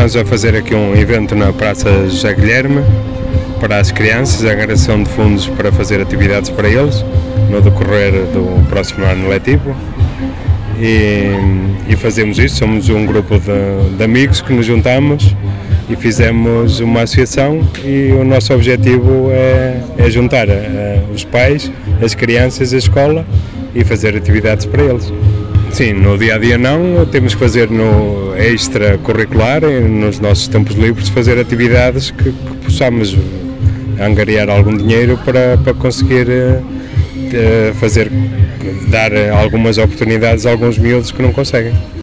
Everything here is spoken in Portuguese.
estamos a fazer aqui um evento na Praça José Guilherme para as crianças, a angariação de fundos para fazer atividades para eles no decorrer do próximo ano letivo. E fazemos isso, somos um grupo de amigos que nos juntamos e fizemos uma associação, e o nosso objetivo é juntar os pais, as crianças, a escola e fazer atividades para eles. Sim, no dia-a-dia não, temos que fazer no extracurricular, nos nossos tempos livres, fazer atividades que possamos angariar algum dinheiro para conseguir dar algumas oportunidades a alguns miúdos que não conseguem.